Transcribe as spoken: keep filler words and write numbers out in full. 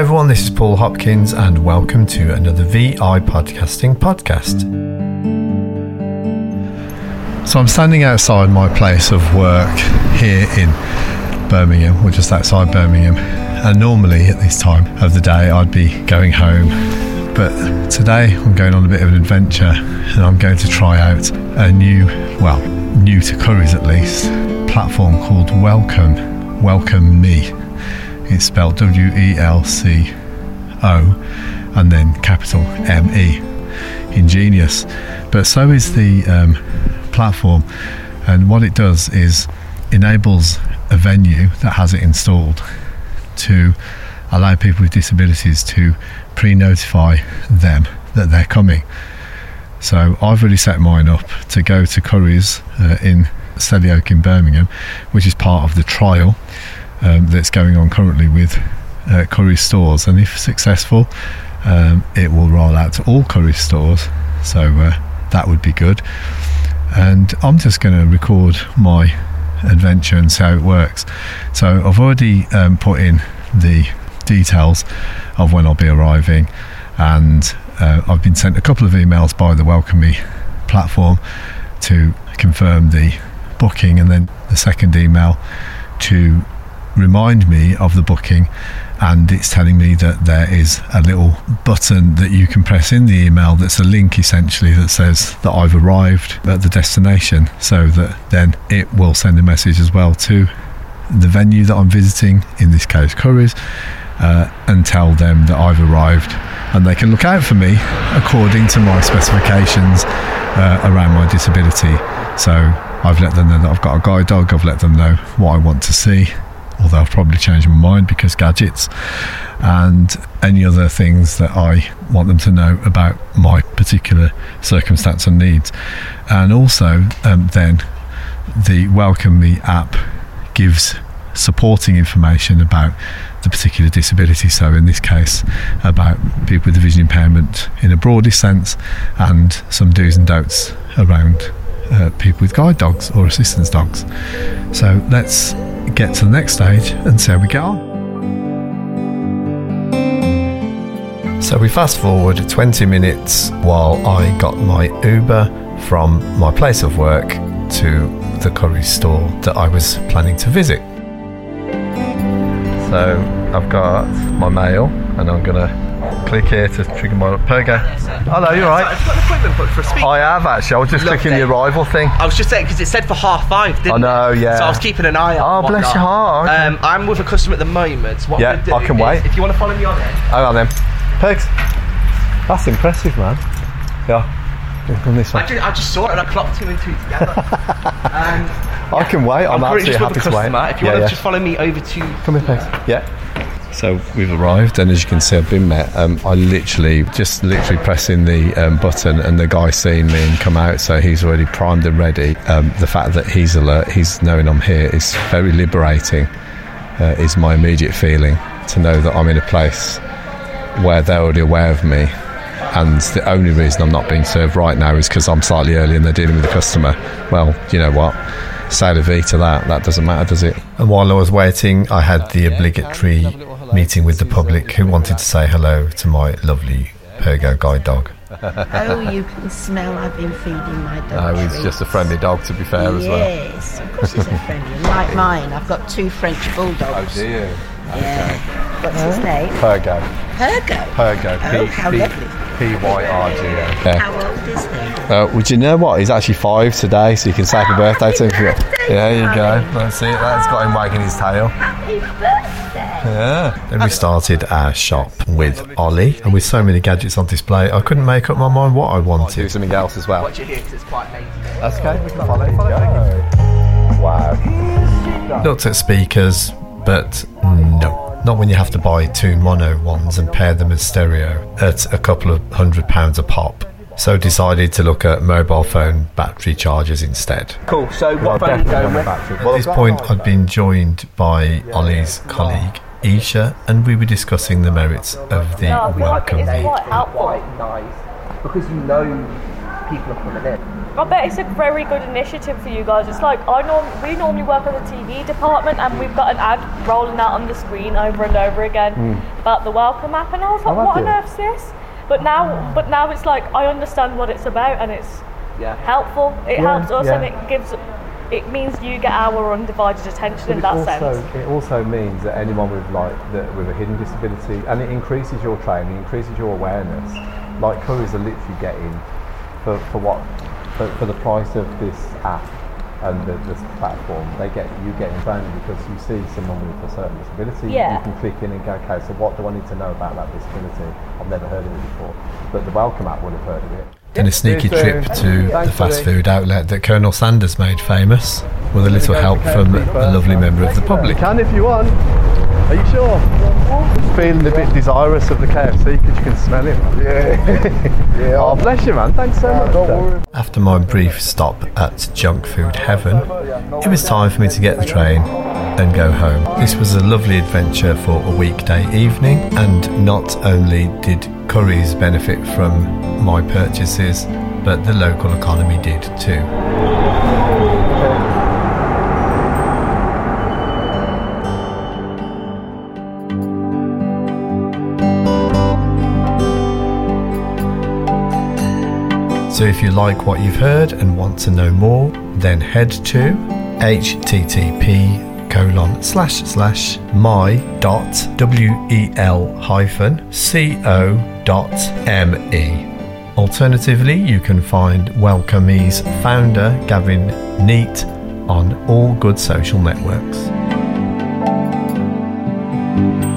everyone, this is Paul Hopkins and welcome to another V I Podcasting podcast. So I'm standing outside my place of work here in Birmingham, or just outside Birmingham, and normally at this time of the day I'd be going home, but today I'm going on a bit of an adventure and I'm going to try out a new, well, new to Currys at least, platform called Welcome, Welcome Me. It's spelled W E L C O and then capital M E. Ingenious. But so is the um, platform, and what it does is enables a venue that has it installed to allow people with disabilities to pre-notify them that they're coming. So I've already set mine up to go to Currys uh, in Selly Oak in Birmingham, which is part of the trial Um, that's going on currently with uh, Currys stores, and if successful um, it will roll out to all Currys stores, so uh, that would be good. And I'm just going to record my adventure and see how it works. So I've already um, put in the details of when I'll be arriving, and uh, I've been sent a couple of emails by the Welcome Me platform to confirm the booking, and then the second email to remind me of the booking, and it's telling me that there is a little button that you can press in the email that's a link essentially that says that I've arrived at the destination, so that then it will send a message as well to the venue that I'm visiting, in this case Currys, uh, and tell them that I've arrived, and they can look out for me according to my specifications uh, around my disability. So I've let them know that I've got a guide dog, I've let them know what I want to see, although I've probably changed my mind because gadgets, and any other things that I want them to know about my particular circumstance and needs. And also um, then the Welcome Me app gives supporting information about the particular disability, so in this case about people with vision impairment in a broader sense, and some do's and don'ts around uh, people with guide dogs or assistance dogs. So let's get to the next stage and see how we get on. So we fast forward twenty minutes while I got my Uber from my place of work to the Currys store that I was planning to visit. So I've got my mail and I'm going to click here to trigger my Pergo. Hello, you alright? I've got an appointment booked for a speaker. I have actually. I was just Loved clicking it. The arrival thing. I was just saying because it said for half five, didn't it? I know, yeah. So I was keeping an eye on. Oh, bless your heart. Okay. Um, I'm with a customer at the moment. What yeah, do I can wait. If you want to follow me on it. Hang on then. Pegs. That's impressive, man. Yeah. On this one. I just, I just saw it and I clocked two and two together. um, I can wait. I'm, I'm absolutely happy to wait. If you yeah, want to yeah. just follow me over to. Come here, Pegs. Yeah. So we've arrived, and as you can see, I've been met. Um, I literally, just literally pressing the um, button, and the guy's seen me and come out, so he's already primed and ready. Um, the fact that he's alert, he's knowing I'm here, is very liberating, uh, is my immediate feeling, to know that I'm in a place where they're already aware of me. And the only reason I'm not being served right now is because I'm slightly early and they're dealing with a customer. Well, you know what? Say la vie to that. That doesn't matter, does it? And while I was waiting, I had the obligatory meeting with the public who wanted to say hello to my lovely Pergo guide dog. Oh, you can smell I've been feeding my dog. Oh, he's treats. just a friendly dog, to be fair, yes, as well. Yes, of course he's a friendly. Like mine, I've got two French bulldogs. Oh, do you? Yeah. Okay. What's his name? Pergo. Pergo? Pergo. Oh, P- how P- lovely. P Y R G O. Yeah. How old is he? Uh, well, do you know what? He's actually five today, so you can say happy birthday to him. Birthday, there you Ollie. go. That's it. That's got him wagging his tail. Happy birthday. Yeah. Then we started our shop with Ollie, and with so many gadgets on display, I couldn't make up my mind what I wanted. Do something else as well. Watch it here because it's quite amazing. That's okay. We can follow. follow. Wow. Looked at speakers, but no. Not when you have to buy two mono ones and pair them as stereo at a couple of hundred pounds a pop. So decided to look at mobile phone battery chargers instead. Cool, so what phone are you going with? At this point I'd been joined by Ollie's colleague Isha, and we were discussing the merits of the Welcome Me. Quite nice because you know people are coming in. I bet it's a very good initiative for you guys. It's like I norm- we normally work on the T V department, and we've got an ad rolling out on the screen over and over again mm. about the welcome app, and I was like, oh, what on earth's this? But now, but now it's like I understand what it's about, and it's yeah. helpful. It yeah, helps us, yeah. and it gives. It means you get our undivided attention but in that also, sense. It also means that anyone with like the, with a hidden disability, and it increases your training, increases your awareness. Like couriers are literally getting for, for what for, for the price of this app and the, this platform, they get you getting branded because you see someone with a certain disability. Yeah. You can click in and go, okay, so what do I need to know about that disability? I've never heard of it before, but the Welcome app would have heard of it. In a sneaky trip to the fast food outlet that Colonel Sanders made famous, with a little help from a lovely member of the public. You can if you want. Are you sure? Feeling a bit desirous of the K F C because you can smell it. Yeah. yeah. Oh, bless you, man. Thanks so much. Don't worry. After my brief stop at Junk Food Heaven, it was time for me to get the train and go home. This was a lovely adventure for a weekday evening, and not only did Currys benefit from my purchases, but the local economy did too. So if you like what you've heard and want to know more, then head to http colon slash slash my dot wel hyphen co dot me. Alternatively, you can find Welcome's founder Gavin Neat on all good social networks.